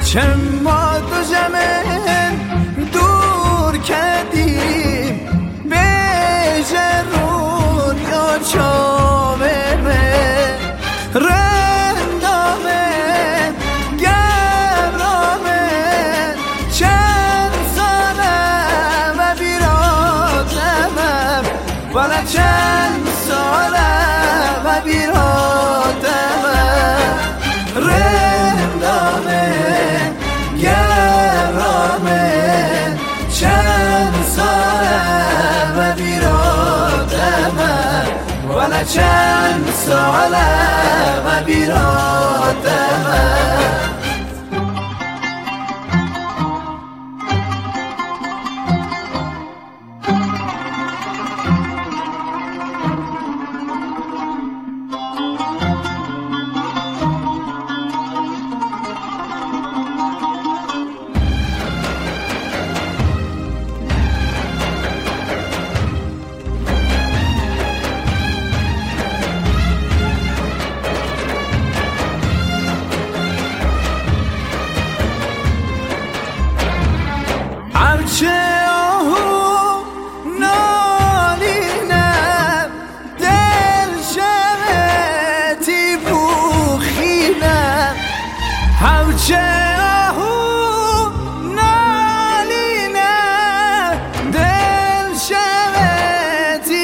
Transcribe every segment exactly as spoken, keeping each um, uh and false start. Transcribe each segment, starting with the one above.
چند ما دو جمعن دور کردیم بیجه رون یا چاوه رندامه گرامه چند ساله و بیرادمم ولی چند ساله و بیرادمم رندامه گرامه چند ساله و بیرادمم ولی چند ساله و بیرادمم چه آهو نالینم دل شبتی بوخینم همچه آهو نالینم دل شبتی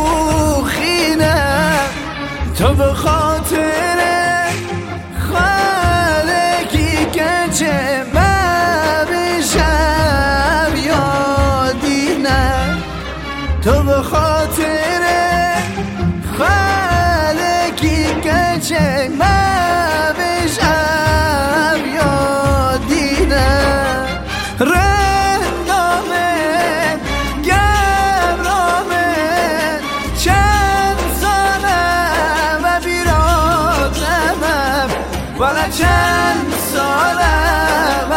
بوخینم تو به خاطر خالقی گنجه تو به خاطر خالقی گنجه ما بشم یادینم رندامه گرامه چند ساله و بیرادمم ولی چند ساله و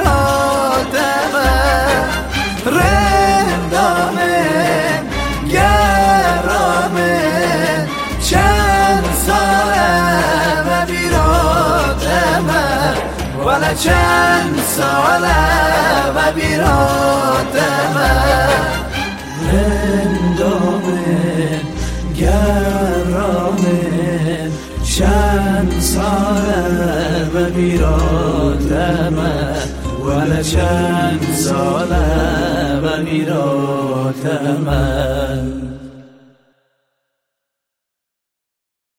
بیرادمم رندامه گرامه چند ساله و بیرادمم ولی چند ساله و بیرادمم رندامه گرامه چند ساله و بیرادمم ولی چند ساله و بیرادمم